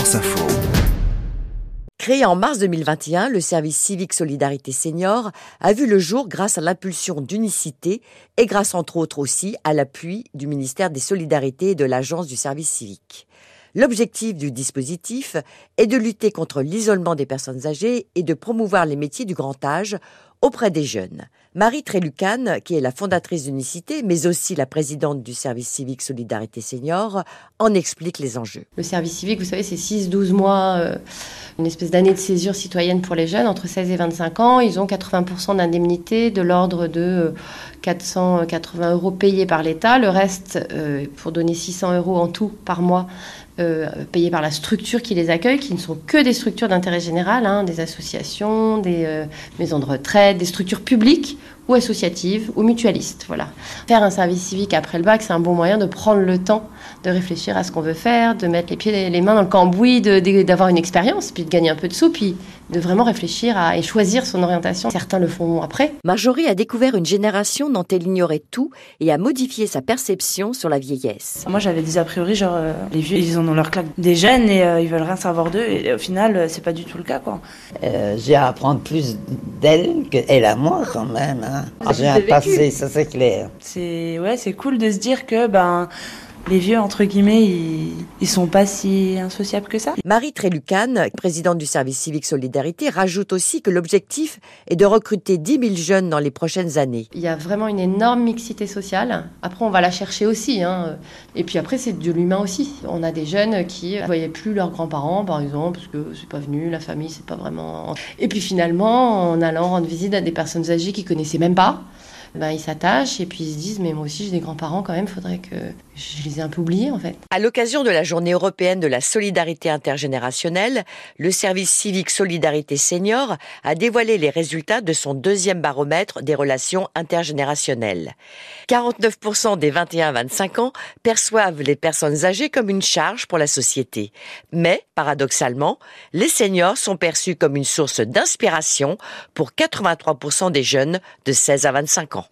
France Info. Créé en mars 2021, le service civique Solidarité Senior a vu le jour grâce à l'impulsion d'Unicité et grâce entre autres aussi à l'appui du ministère des Solidarités et de l'Agence du service civique. L'objectif du dispositif est de lutter contre l'isolement des personnes âgées et de promouvoir les métiers du grand âge auprès des jeunes. Marie Trélucane, qui est la fondatrice d'Unicité, mais aussi la présidente du service civique Solidarité Senior, en explique les enjeux. Le service civique, vous savez, c'est 6-12 mois, une espèce d'année de césure citoyenne pour les jeunes, entre 16 et 25 ans. Ils ont 80% d'indemnité de l'ordre de 480 € payés par l'État. Le reste, pour donner 600 € en tout par mois, payés par la structure qui les accueille, qui ne sont que des structures d'intérêt général, des associations, des maisons de retraite, des structures publiques ou associatives ou mutualistes. Voilà. Faire un service civique après le bac, c'est un bon moyen de prendre le temps de réfléchir à ce qu'on veut faire, de mettre les pieds et les mains dans le cambouis, d'avoir une expérience, puis de gagner un peu de sous, puis de vraiment réfléchir et choisir son orientation. Certains le font après. Marjorie a découvert une génération dont elle ignorait tout et a modifié sa perception sur la vieillesse. Moi, j'avais des a priori, genre, les vieux, ils en ont leur claque des jeunes et ils veulent rien savoir d'eux. Et au final, c'est pas du tout le cas, quoi. J'ai à apprendre plus d'elle qu'elle à moi, quand même. J'ai un passé, ça c'est clair. C'est cool de se dire que, les vieux, entre guillemets, ils sont pas si insociables que ça. Marie Trélucane, présidente du service civique Solidarité, rajoute aussi que l'objectif est de recruter 10 000 jeunes dans les prochaines années. Il y a vraiment une énorme mixité sociale. Après, on va la chercher aussi. Et puis après, c'est de l'humain aussi. On a des jeunes qui ne voyaient plus leurs grands-parents, par exemple, parce que c'est pas venu, la famille, c'est pas vraiment... Et puis finalement, en allant rendre visite à des personnes âgées qu'ils connaissaient même pas, ils s'attachent et puis ils se disent mais moi aussi j'ai des grands-parents quand même, faudrait que je les ai un peu oubliés en fait. À l'occasion de la journée européenne de la solidarité intergénérationnelle, le service civique Solidarité Senior a dévoilé les résultats de son deuxième baromètre des relations intergénérationnelles. 49% des 21-25 ans perçoivent les personnes âgées comme une charge pour la société. Mais, paradoxalement, les seniors sont perçus comme une source d'inspiration pour 83% des jeunes de 16 à 25 ans.